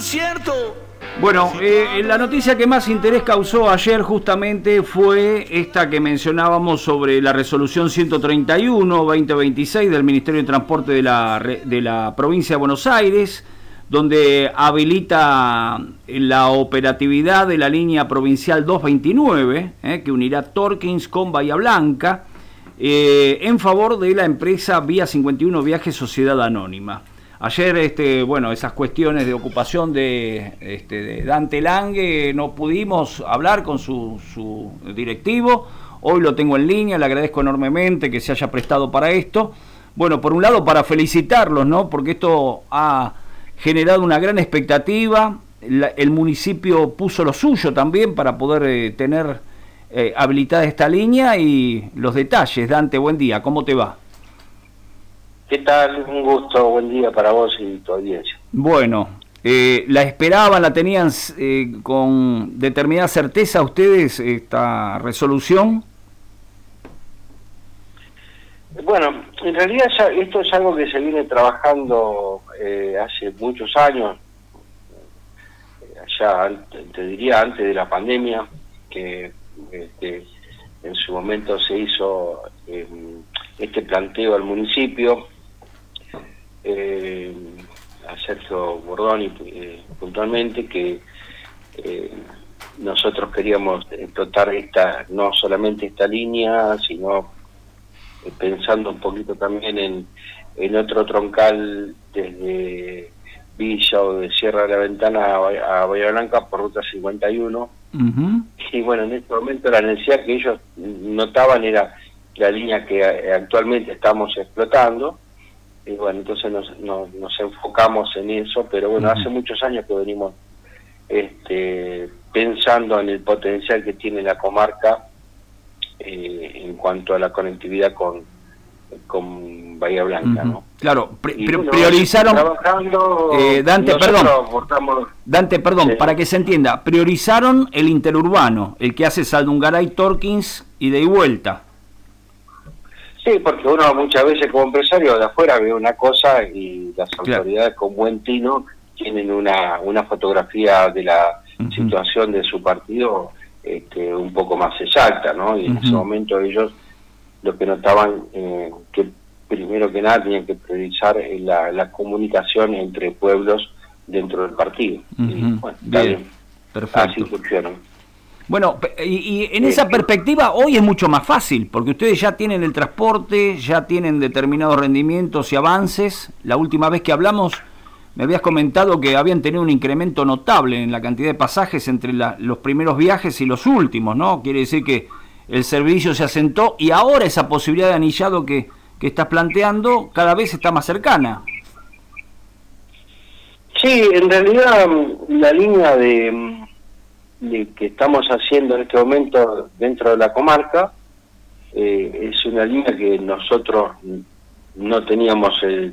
cierto. Bueno, la noticia que más interés causó ayer justamente fue esta que mencionábamos sobre la resolución 131-2026 del Ministerio de Transporte de la provincia de Buenos Aires, donde habilita la operatividad de la línea provincial 229, que unirá Torkins con Bahía Blanca, en favor de la empresa Vía 51 Viajes Sociedad Anónima. Ayer, esas cuestiones de ocupación de Dante Lange, no pudimos hablar con su directivo. Hoy lo tengo en línea, le agradezco enormemente que se haya prestado para esto. Bueno, por un lado para felicitarlos, ¿no? Porque esto ha generado una gran expectativa. El municipio puso lo suyo también para poder tener habilitada esta línea y los detalles. Dante, buen día, ¿cómo te va? ¿Qué tal? Un gusto, buen día para vos y tu audiencia. Bueno, ¿la esperaban, la tenían con determinada certeza ustedes esta resolución? Bueno, en realidad esto es algo que se viene trabajando hace muchos años, ya te diría antes de la pandemia, que en su momento se hizo este planteo al municipio, a Sergio Bordoni puntualmente, que nosotros queríamos explotar no solamente esta línea, sino pensando un poquito también en otro troncal desde Villa o de Sierra de la Ventana a Bahía Blanca por ruta 51. Uh-huh. Y bueno, en este momento la necesidad que ellos notaban era la línea que actualmente estamos explotando. Y bueno, entonces nos enfocamos en eso, pero bueno, hace muchos años que venimos pensando en el potencial que tiene la comarca en cuanto a la conectividad con Bahía Blanca, ¿no? Claro, priorizaron, Dante, perdón, sí. Para que se entienda, priorizaron el interurbano, el que hace Saldungaray, Torkins y de vuelta. Sí, porque uno muchas veces como empresario de afuera ve una cosa y las autoridades con buen tino tienen una fotografía de la situación de su partido un poco más exacta, ¿no? Y en ese momento ellos lo que notaban que primero que nada tenían que priorizar la comunicación entre pueblos dentro del partido. Y bueno, bien, perfecto. Así funcionan. Bueno, y en esa perspectiva hoy es mucho más fácil, porque ustedes ya tienen el transporte, ya tienen determinados rendimientos y avances. La última vez que hablamos me habías comentado que habían tenido un incremento notable en la cantidad de pasajes entre los primeros viajes y los últimos, ¿no? Quiere decir que el servicio se asentó y ahora esa posibilidad de anillado que estás planteando cada vez está más cercana. Sí, en realidad la línea de que estamos haciendo en este momento dentro de la comarca es una línea que nosotros no teníamos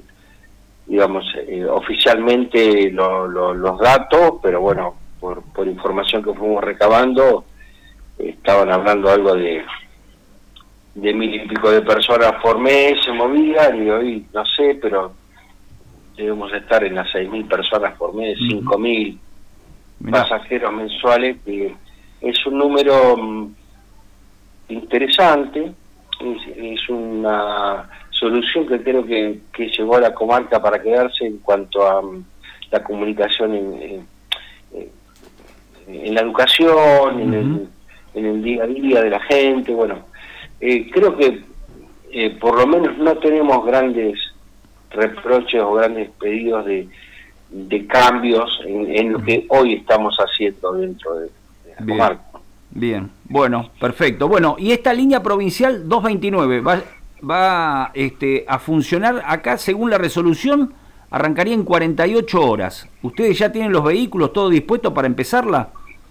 oficialmente los datos, pero bueno, por información que fuimos recabando estaban hablando algo de 1.000 y pico de personas por mes se movían, y hoy no sé, pero debemos estar en las 6.000 personas por mes, 5.000 pasajeros mensuales, que es un número interesante, es una solución que creo que llegó a la comarca para quedarse en cuanto a la comunicación en la educación, en el día a día de la gente. Bueno, creo que por lo menos no tenemos grandes reproches o grandes pedidos de cambios en lo que hoy estamos haciendo dentro de la comarca. Bien, bueno, perfecto. Bueno, y esta línea provincial 229 va a funcionar acá, según la resolución, arrancaría en 48 horas. ¿Ustedes ya tienen los vehículos todo dispuesto para empezarla?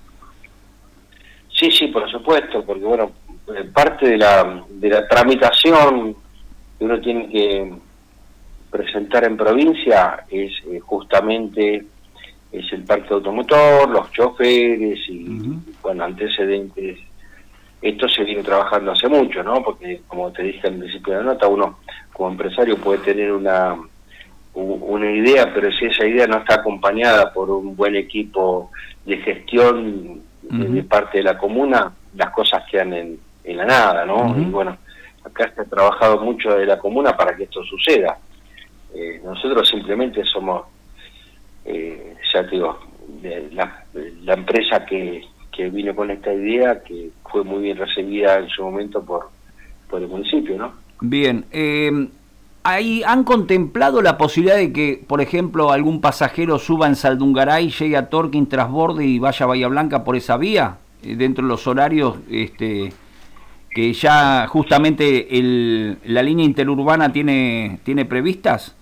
Sí, por supuesto, porque bueno, parte de la tramitación que uno tiene que presentar en provincia es justamente el parque automotor, los choferes y bueno, antecedentes. Esto se viene trabajando hace mucho, ¿no? Porque como te dije al principio de la nota, uno como empresario puede tener una idea, pero si esa idea no está acompañada por un buen equipo de gestión de parte de la comuna, las cosas quedan en la nada, ¿no? Y bueno, acá se ha trabajado mucho de la comuna para que esto suceda. Nosotros simplemente somos, ya te digo, la empresa que vino con esta idea, que fue muy bien recibida en su momento por el municipio, ¿no? Bien, ¿ahí han contemplado la posibilidad de que, por ejemplo, algún pasajero suba en Saldungaray, llegue a Torquín, transborde y vaya a Bahía Blanca por esa vía, dentro de los horarios que ya justamente la línea interurbana tiene previstas?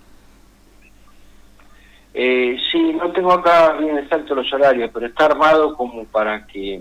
Sí, no tengo acá bien exacto los horarios, pero está armado como para que,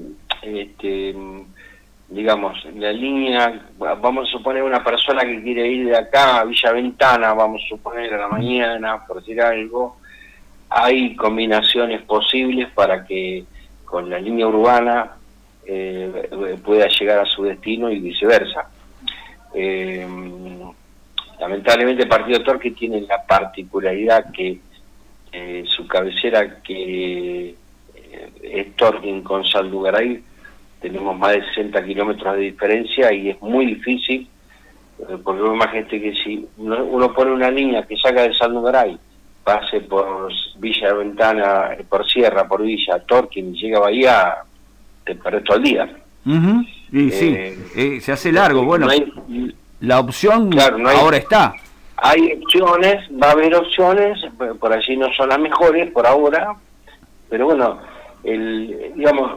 digamos, la línea, vamos a suponer una persona que quiere ir de acá a Villa Ventana, vamos a suponer a la mañana, por decir algo, hay combinaciones posibles para que con la línea urbana pueda llegar a su destino y viceversa. Lamentablemente el partido Torque tiene la particularidad que su cabecera, que es Torquín con Saldungaray, tenemos más de 60 kilómetros de diferencia y es muy difícil, porque imagínate que si uno pone una línea que saca de Saldungaray, pase por Villa Ventana, por Sierra, por Villa, Torquín, y llega a Bahía, te perdés todo el día. Y sí, se hace largo. Bueno, no hay, la opción claro, no hay, ahora está. Hay opciones, va a haber opciones, por allí no son las mejores por ahora, pero bueno, el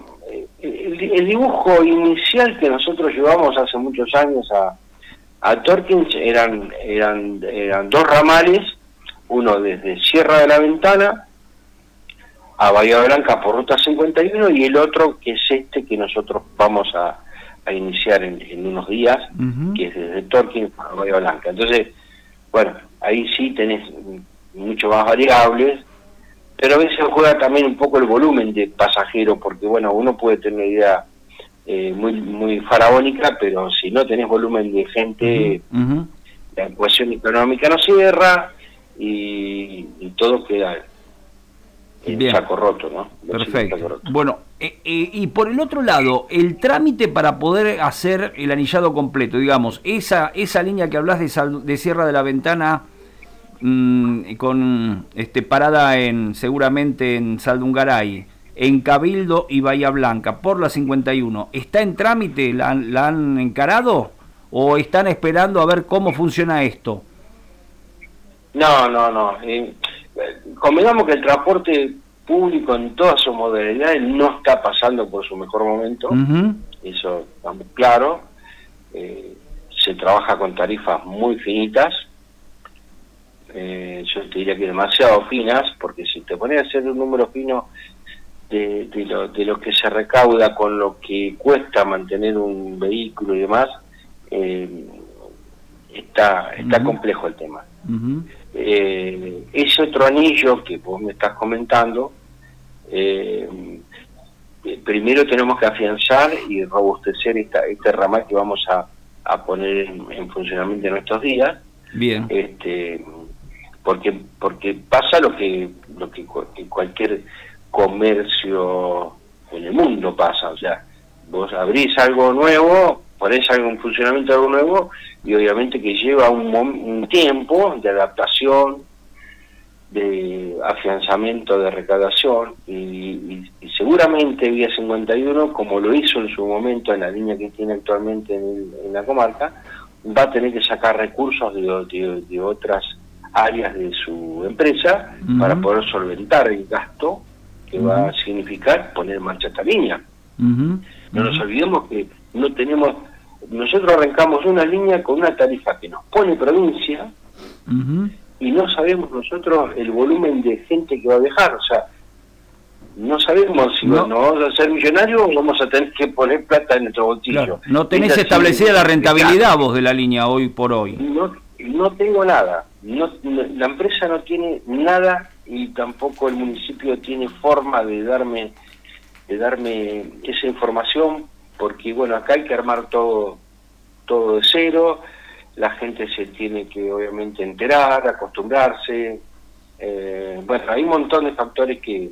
dibujo inicial que nosotros llevamos hace muchos años a Torquín eran dos ramales, uno desde Sierra de la Ventana a Bahía Blanca por Ruta 51 y el otro que es este que nosotros vamos a iniciar en unos días, que es desde Torquín a Bahía Blanca. Entonces, bueno, ahí sí tenés mucho más variables, pero a veces juega también un poco el volumen de pasajeros, porque bueno, uno puede tener una idea muy faraónica, pero si no tenés volumen de gente, la ecuación económica no cierra y todo queda en saco roto, ¿no? Perfecto. Bueno, y por el otro lado, el trámite para poder hacer el anillado completo, digamos, esa línea que hablas de Sierra de la Ventana, con parada seguramente en Saldungaray, en Cabildo y Bahía Blanca, por la 51, ¿está en trámite? ¿La han encarado? ¿O están esperando a ver cómo funciona esto? No. Convengamos que el transporte público en todas sus modalidades no está pasando por su mejor momento, eso está muy claro. Se trabaja con tarifas muy finitas, yo te diría que demasiado finas, porque si te pones a hacer un número fino de lo que se recauda con lo que cuesta mantener un vehículo y demás, está complejo el tema. Ese otro anillo que vos me estás comentando, primero tenemos que afianzar y robustecer este ramal que vamos a poner en funcionamiento en estos días. Bien. Porque pasa lo que cualquier comercio en el mundo pasa, o sea, vos abrís algo nuevo, ponés algo en funcionamiento, algo nuevo, y obviamente que lleva un tiempo de adaptación, de afianzamiento, de recaudación, y seguramente Vía 51, como lo hizo en su momento en la línea que tiene actualmente en la comarca, va a tener que sacar recursos de otras áreas de su empresa para poder solventar el gasto que va a significar poner en marcha esta línea. No nos olvidemos que nosotros arrancamos una línea con una tarifa que nos pone provincia y no sabemos nosotros el volumen de gente que va a viajar, o sea, no sabemos si nos vamos a ser millonarios o vamos a tener que poner plata en nuestro bolsillo. Claro. No tenés establecida la rentabilidad vos de la línea hoy por hoy. No tengo nada, la empresa no tiene nada y tampoco el municipio tiene forma de darme esa información, porque bueno, acá hay que armar todo de cero, la gente se tiene que obviamente enterar, acostumbrarse, Bueno, hay un montón de factores que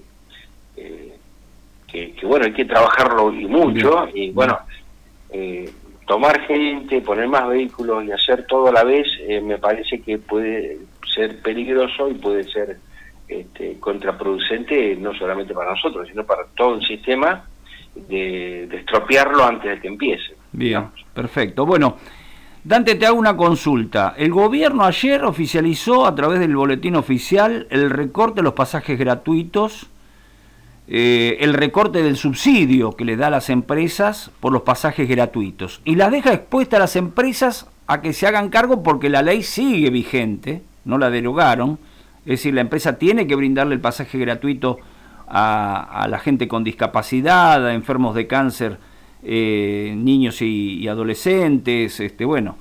bueno, hay que trabajarlo y mucho, y bueno, tomar gente, poner más vehículos y hacer todo a la vez, me parece que puede ser peligroso y puede ser contraproducente, no solamente para nosotros, sino para todo el sistema, de estropearlo antes de que empiece. Bien, ¿no? perfecto. Bueno, Dante, te hago una consulta. El gobierno ayer oficializó a través del boletín oficial el recorte de los pasajes gratuitos, el recorte del subsidio que le da a las empresas por los pasajes gratuitos, y las deja expuestas a las empresas a que se hagan cargo porque la ley sigue vigente, no la derogaron. Es decir, la empresa tiene que brindarle el pasaje gratuito a la gente con discapacidad, a enfermos de cáncer, niños y adolescentes. Bueno,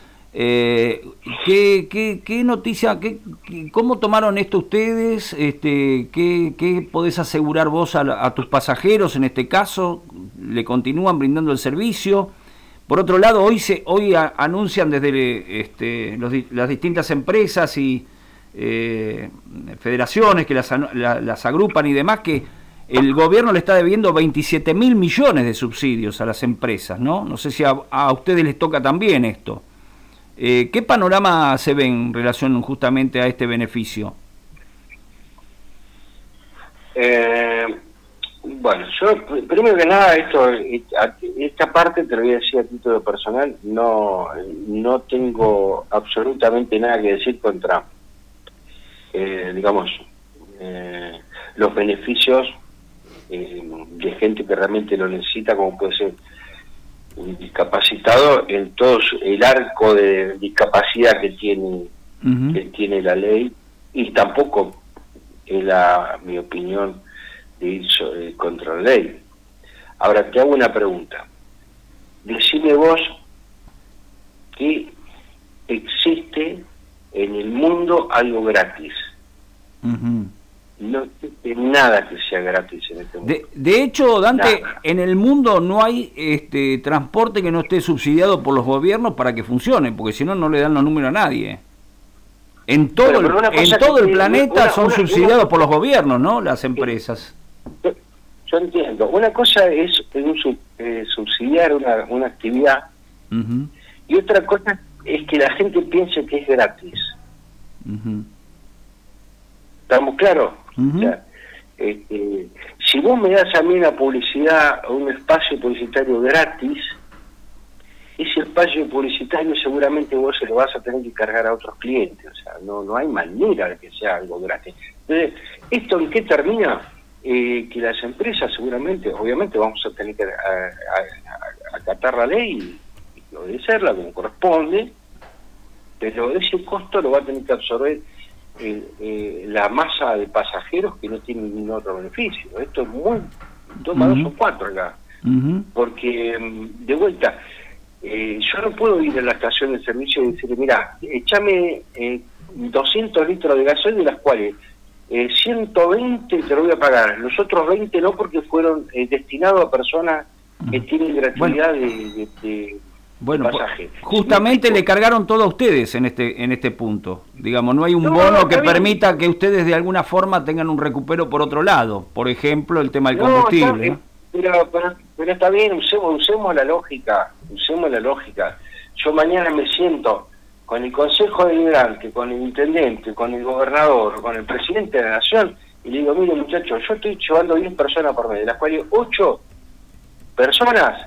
¿qué noticia, cómo tomaron esto ustedes? ¿Qué podés asegurar vos a tus pasajeros en este caso? ¿Le continúan brindando el servicio? Por otro lado, hoy anuncian desde las distintas empresas y federaciones que las agrupan y demás, que el gobierno le está debiendo 27.000 millones de subsidios a las empresas, ¿no? No sé si a ustedes les toca también esto. ¿Qué panorama se ve en relación justamente a este beneficio? Bueno, yo primero que nada, esta parte te lo voy a decir a título personal, no tengo absolutamente nada que decir contra los beneficios de gente que realmente lo necesita, como puede ser un discapacitado, en todo el arco de discapacidad que tiene la ley, y tampoco es mi opinión de ir contra la ley. Ahora te hago una pregunta. Decime vos que existe en el mundo algo gratis. No existe nada que sea gratis en este mundo. De hecho, Dante, nada. En el mundo no hay transporte que no esté subsidiado por los gobiernos para que funcione, porque si no, no le dan los números a nadie. En todo el planeta son subsidiados por los gobiernos, ¿no? Las empresas. Yo entiendo. Una cosa es subsidiar una actividad, y otra cosa es que la gente piense que es gratis. ¿Estamos claros? O sea, si vos me das a mí una publicidad o un espacio publicitario gratis, ese espacio publicitario seguramente vos se lo vas a tener que cargar a otros clientes. O sea, no hay manera de que sea algo gratis. Entonces, ¿esto en qué termina? Que las empresas seguramente, obviamente vamos a tener que acatar la ley y obedecerla como corresponde, pero ese costo lo va a tener que absorber la masa de pasajeros que no tienen ningún otro beneficio. Esto es muy 2 más 2 son 4 acá, porque de vuelta, yo no puedo ir a la estación de servicio y decirle, mira, échame 200 litros de gasoil, de las cuales 120 te lo voy a pagar, los otros 20 no, porque fueron destinados a personas que tienen gratuidad de pasaje. Justamente le cargaron todo a ustedes en este punto. Digamos, no hay un bono que permita que ustedes de alguna forma tengan un recupero por otro lado. Por ejemplo, el tema del combustible. Pero está bien, usemos la lógica. Yo mañana me siento con el Consejo Deliberante, con el Intendente, con el Gobernador, con el Presidente de la Nación, y le digo, mire muchachos, yo estoy llevando 10 personas por mes, de las cuales 8 personas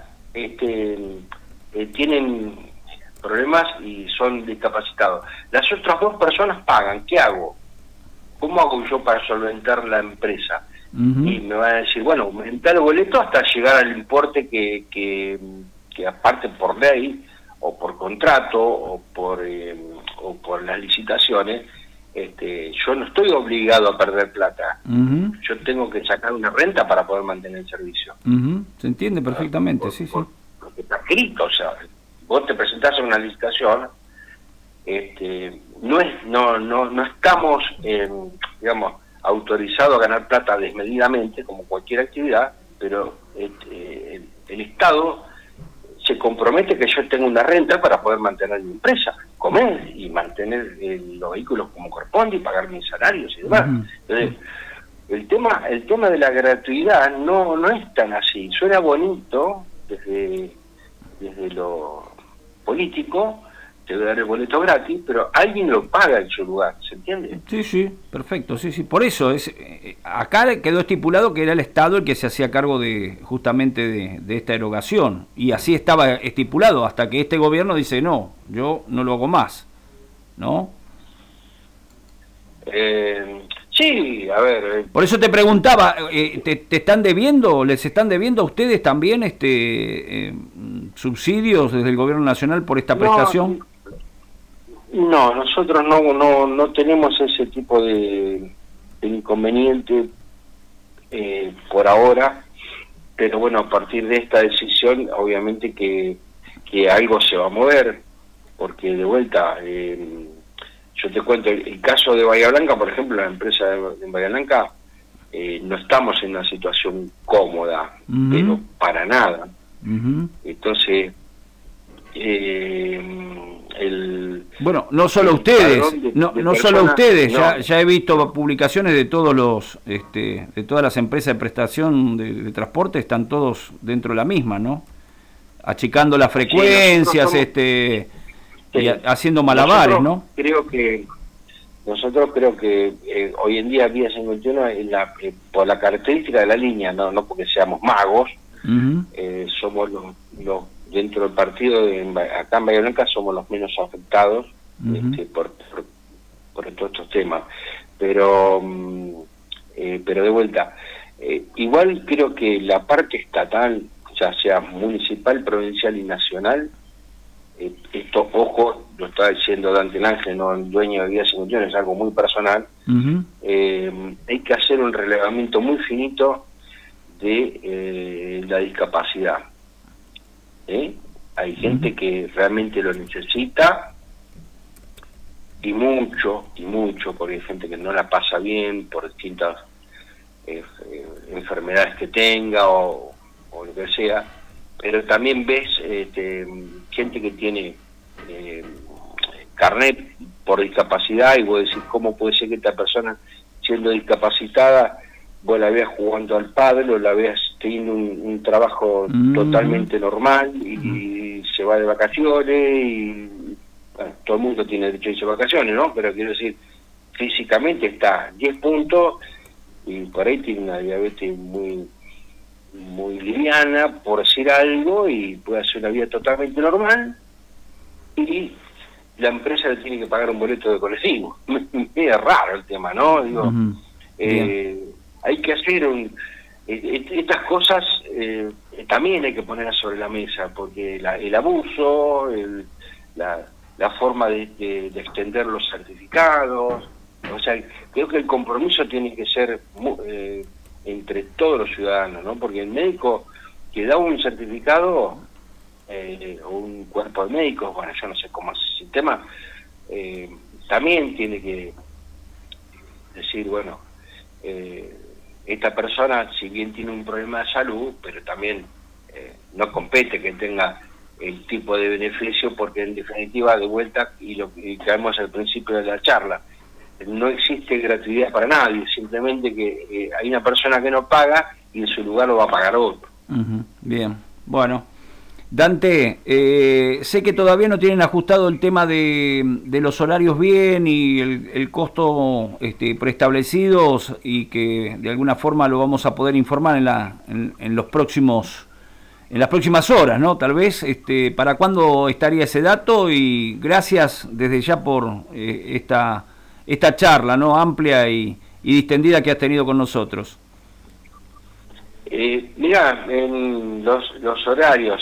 tienen problemas y son discapacitados. Las otras 2 personas pagan. ¿Qué hago? ¿Cómo hago yo para solventar la empresa? Y me van a decir, bueno, aumentar el boleto hasta llegar al importe que aparte por ley o por contrato o por las licitaciones, yo no estoy obligado a perder plata. Yo tengo que sacar una renta para poder mantener el servicio. Se entiende perfectamente, sí. Porque está escrito, o sea, vos te presentás a una licitación, no estamos, digamos, autorizados a ganar plata desmedidamente, como cualquier actividad, pero el Estado se compromete que yo tenga una renta para poder mantener mi empresa, comer y mantener los vehículos como corresponde y pagar mis salarios y demás. Entonces, el tema de la gratuidad no es tan así. Suena bonito desde lo político, te voy a dar el boleto gratis, pero alguien lo paga en su lugar, ¿se entiende? Sí, perfecto, sí. Por eso, acá quedó estipulado que era el Estado el que se hacía cargo justamente de esta erogación, y así estaba estipulado, hasta que este gobierno dice, no, yo no lo hago más, ¿no? Sí, a ver... Por eso te preguntaba, ¿te están debiendo, les están debiendo a ustedes también subsidios desde el gobierno nacional por esta prestación? No, nosotros no tenemos ese tipo de inconveniente por ahora, pero bueno, a partir de esta decisión, obviamente que algo se va a mover, porque de vuelta, yo te cuento, el caso de Bahía Blanca, por ejemplo, la empresa de Bahía Blanca, no estamos en una situación cómoda, pero para nada. Entonces, bueno, no solo ustedes, solo ustedes, ya he visto publicaciones de todos de todas las empresas de prestación de transporte, están todos dentro de la misma, ¿no? Achicando las frecuencias, y haciendo malabares, ¿no? Nosotros creo que hoy en día, Vía 51, por la característica de la línea, no porque seamos magos, somos los dentro del partido, acá en Bahía Blanca somos los menos afectados por todos estos temas. Pero de vuelta, igual creo que la parte estatal, ya sea municipal, provincial y nacional, esto, ojo, lo está diciendo Dante Lange, no el dueño de Vía 51, es algo muy personal, hay que hacer un relevamiento muy finito de la discapacidad. Hay gente que realmente lo necesita y mucho, porque hay gente que no la pasa bien por distintas enfermedades que tenga o lo que sea, pero también ves gente que tiene carnet por discapacidad y vos decís, ¿cómo puede ser que esta persona, siendo discapacitada, vos la veas jugando al pádel o la veas teniendo un trabajo totalmente normal y se va de vacaciones y bueno, todo el mundo tiene derecho a irse de vacaciones, ¿no? Pero quiero decir, físicamente está 10 puntos y por ahí tiene una diabetes muy liviana, por decir algo, y puede hacer una vida totalmente normal y la empresa le tiene que pagar un boleto de colectivo. Es raro el tema, ¿no? Digo, hay que hacer estas cosas, también hay que ponerlas sobre la mesa, porque el abuso, la forma de extender los certificados, o sea, creo que el compromiso tiene que ser entre todos los ciudadanos, ¿no? Porque el médico que da un certificado o un cuerpo de médicos, bueno, yo no sé cómo es el sistema, también tiene que decir, bueno, esta persona, si bien tiene un problema de salud, pero también no compete que tenga el tipo de beneficio, porque en definitiva, de vuelta, y caemos al principio de la charla, no existe gratuidad para nadie, simplemente que hay una persona que no paga y en su lugar lo va a pagar otro. Bien, bueno. Dante, sé que todavía no tienen ajustado el tema de los horarios bien y el costo preestablecidos, y que de alguna forma lo vamos a poder informar en las próximas horas, ¿no? Tal vez, ¿para cuándo estaría ese dato? Y gracias desde ya por esta charla, ¿no? Amplia y distendida que has tenido con nosotros. Mirá, en los horarios,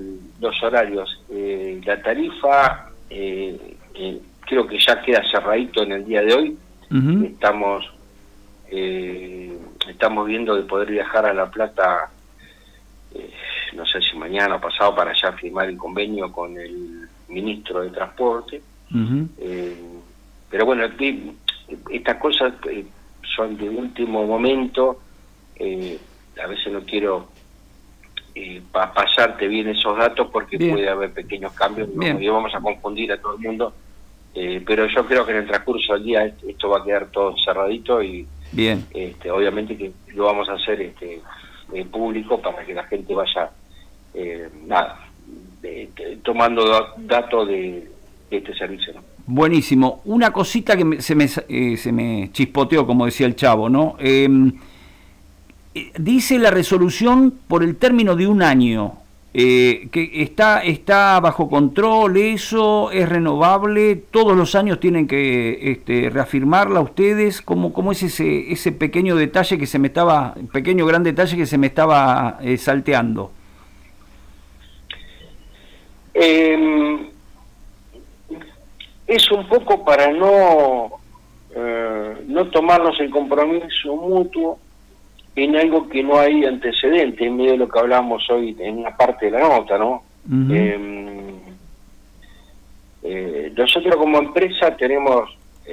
la tarifa creo que ya queda cerradito en el día de hoy. Estamos viendo de poder viajar a La Plata, no sé si mañana o pasado, para ya firmar el convenio con el ministro de Transporte. Pero bueno, estas cosas son de último momento. A veces no quiero pasarte bien esos datos porque puede haber pequeños cambios y vamos a confundir a todo el mundo pero yo creo que en el transcurso del día esto va a quedar todo cerradito y bien, obviamente que lo vamos a hacer público para que la gente vaya tomando datos de este servicio, ¿no? Buenísimo. Una cosita que se me chispoteó, como decía el Chavo, ¿no? Dice la resolución por el término de un año, que está bajo control, eso es renovable, todos los años tienen que reafirmarla ustedes. ¿Cómo es ese pequeño detalle que gran detalle que se me estaba salteando? Es un poco para no tomarnos el compromiso mutuo en algo que no hay antecedente, en medio de lo que hablamos hoy en una parte de la nota, ¿no? Uh-huh. Nosotros como empresa tenemos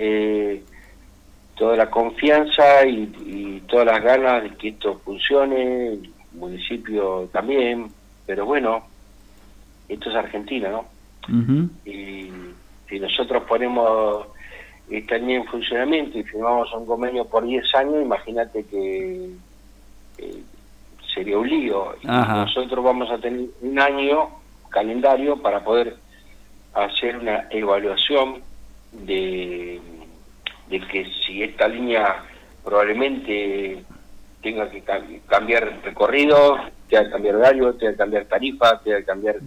toda la confianza y todas las ganas de que esto funcione, el municipio también, pero bueno, esto es Argentina, ¿no? Uh-huh. Y si nosotros ponemos esta línea en funcionamiento y firmamos un convenio por 10 años, imagínate que sería un lío. Y nosotros vamos a tener un año calendario para poder hacer una evaluación de que si esta línea probablemente tenga que cambiar recorrido, tenga que cambiar horario, tenga que cambiar tarifa, tenga que cambiar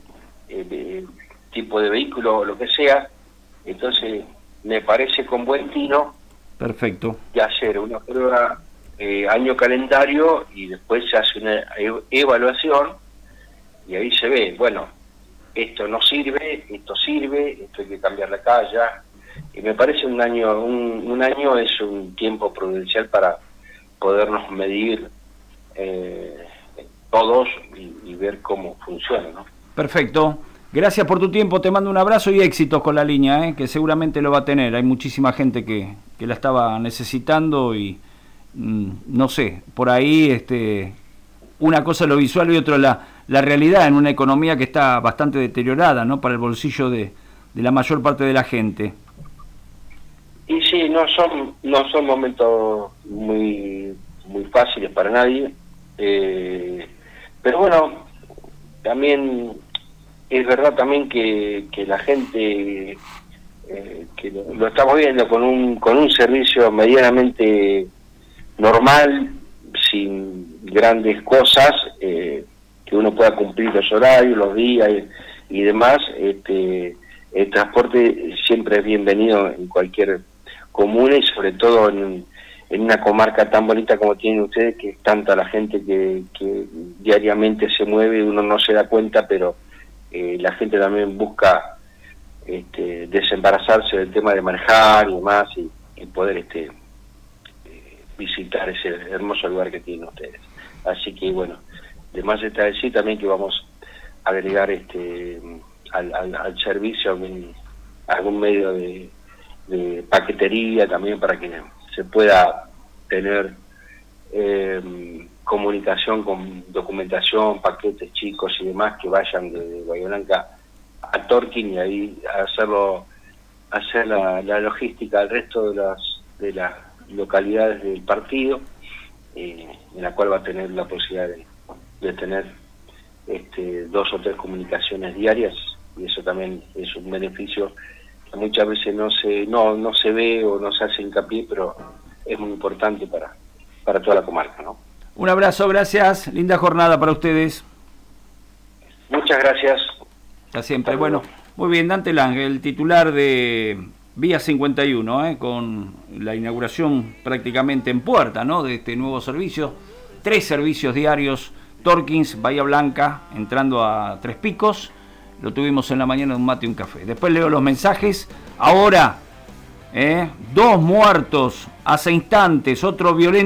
tipo de vehículo o lo que sea. Entonces me parece con buen tino perfecto de hacer una prueba año calendario y después se hace una evaluación y ahí se ve, bueno, esto no sirve, esto sirve, esto hay que cambiar la calle, y me parece un año es un tiempo prudencial para podernos medir todos y ver cómo funciona, ¿no? Perfecto. Gracias por tu tiempo, te mando un abrazo y éxitos con la línea, que seguramente lo va a tener. Hay muchísima gente que la estaba necesitando y no sé, por ahí una cosa es lo visual y otra la realidad en una economía que está bastante deteriorada, ¿no? Para el bolsillo de la mayor parte de la gente. Y sí, no son momentos muy fáciles para nadie, pero bueno, también es verdad también que la gente que lo estamos viendo con un servicio medianamente normal, sin grandes cosas, que uno pueda cumplir los horarios, los días y demás. El transporte siempre es bienvenido en cualquier comuna y sobre todo en una comarca tan bonita como tienen ustedes, que es tanta la gente que diariamente se mueve, uno no se da cuenta, pero la gente también busca desembarazarse del tema de manejar y demás y poder visitar ese hermoso lugar que tienen ustedes. Así que bueno, además está decir también que vamos a agregar al servicio algún medio de paquetería también para que se pueda tener comunicación con documentación, paquetes chicos y demás que vayan de Bahía Blanca a Torquín y ahí hacer la logística al resto de las localidades del partido, en la cual va a tener la posibilidad de tener 2 o 3 comunicaciones diarias, y eso también es un beneficio que muchas veces no se ve o no se hace hincapié, pero es muy importante para toda la comarca, ¿no? Un abrazo, gracias, linda jornada para ustedes. Muchas gracias. Hasta siempre. Bueno, muy bien, Dante Lange, el titular de Vía 51, con la inauguración prácticamente en puerta, ¿no?, de este nuevo servicio. 3 servicios diarios, Torkins, Bahía Blanca, entrando a Tres Picos. Lo tuvimos en la mañana de un mate y un café. Después leo los mensajes. Ahora, 2 muertos hace instantes, otro violento.